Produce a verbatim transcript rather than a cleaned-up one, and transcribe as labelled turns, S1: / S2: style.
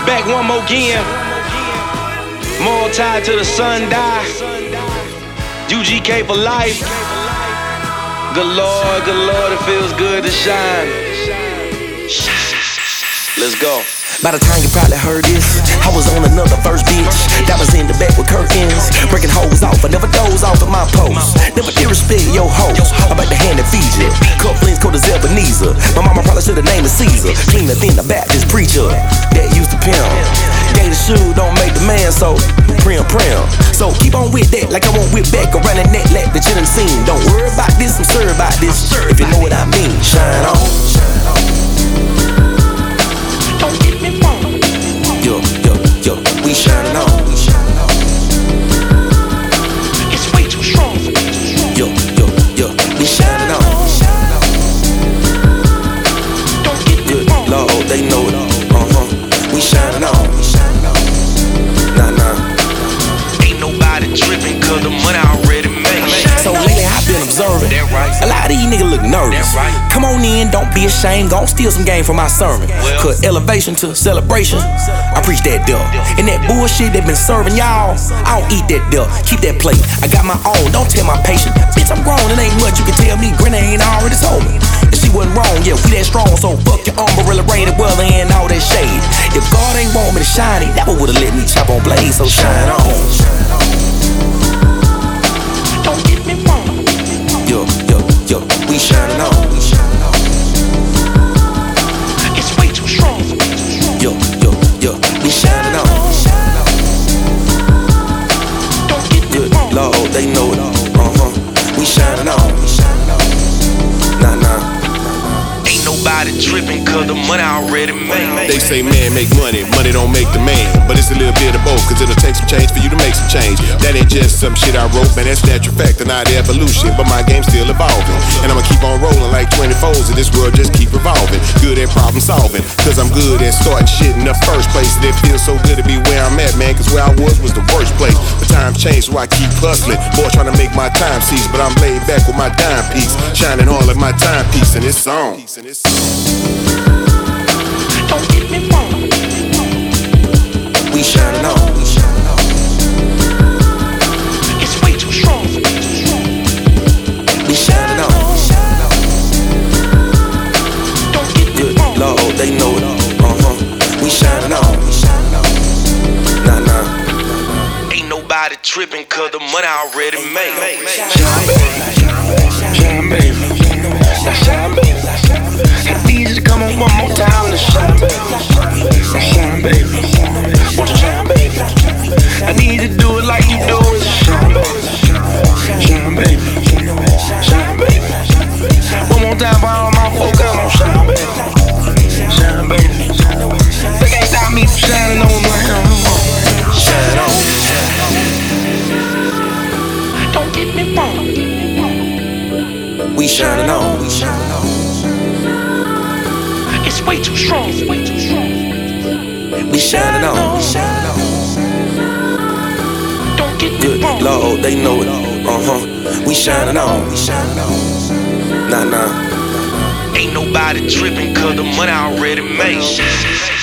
S1: Back one more again. More tied to the sun die. U G K for life. Good Lord, good Lord, it feels good to shine. Let's go.
S2: By the time you probably heard this, I was on another verse, bitch. That was in the back with curtains, breaking hoes off. I never doze off at my post. Never disrespect your host. I'm about to hand and feed you. Couplings cold as Ebenezer. My mama probably should've named it Caesar. Cleaner than the Baptist preacher that used to pimp. Gator shoe don't make the man, so prim prim. So keep on with that, like I won't whip back around the neck like that you done seen. Don't worry about this, I'm sure about this. If you know what I mean, shine on.
S1: Don't get me wrong.
S2: Yo, yo, yo, we shining on.
S1: It's way too strong.
S2: Yo, yo, yo, we shining on.
S1: Don't get me wrong.
S2: Lord, they know it. Uh-huh, we shining on. Nah, nah.
S1: Ain't nobody tripping cause the money already made.
S2: So lately I've been observing a lot of these niggas look nervous. Come on in, don't be ashamed, gon' steal some game from my sermon. Cause elevation to celebration, I preach that there. And that bullshit they been serving y'all, I don't eat that there. Keep that plate, I got my own, don't tell my patient. Bitch, I'm grown, it ain't much you can tell me. Grenade ain't already told me. And she wasn't wrong, yeah, we that strong. So fuck your umbrella rain and weather and all that shade. If God ain't want me to shine, he never would've let me chop on blades. So shine on.
S1: Don't get me wrong.
S2: Yo, yo, yo, we shining on.
S1: It's way too strong.
S2: Yo, yo, yo, we shining on.
S1: Don't get me
S2: Good
S1: wrong.
S2: Lord, they know it. Uh-huh, we shining on. Nah, nah.
S1: Ain't nobody tripping cause the money already made.
S3: They say man make money, money don't make the man. But it's a little bit of both, cause it'll take some change for you to make some change. That ain't just some shit I wrote, man, that's natural fact and not evolution. But my game's still evolving, and I'ma keep on rolling like twenty-fours, and this world just keep revolving. Good at problem solving, cause I'm good at starting shit in the first place. And it feels so good to be where I'm at, man, cause where I was was the worst place. But times change, so I keep hustling. Boy, trying to make my time cease, but I'm laid back with my dime piece, shining all of my timepiece, and it's on.
S1: Don't get me wrong.
S2: We shining on.
S1: It's way too strong.
S2: We shining on.
S1: Don't get me
S2: Good
S1: wrong.
S2: Lord, they know it. Uh-huh, we shining on. Nah, nah.
S1: Ain't nobody tripping cause the money already made.
S2: Shine, baby. Shine, baby. Now shine, baby. I need you to come on one more time and shine, baby. Now shine, baby. Won't you shine, baby? I need you to do it like you do it. Shine, baby. Shine, baby. Shine, baby. One more time for all my folk. Come on, shine, baby. Shine, baby. They can't stop me from shining on my own. Shine on.
S1: Don't get me wrong.
S2: We shining on. We shining on.
S1: It's way too strong. Way too strong.
S2: We shining on.
S1: Don't get me
S2: Good
S1: wrong.
S2: Lord, they know it. Uh-huh, we shining on. Nah, nah.
S1: Ain't nobody tripping cause the money already made.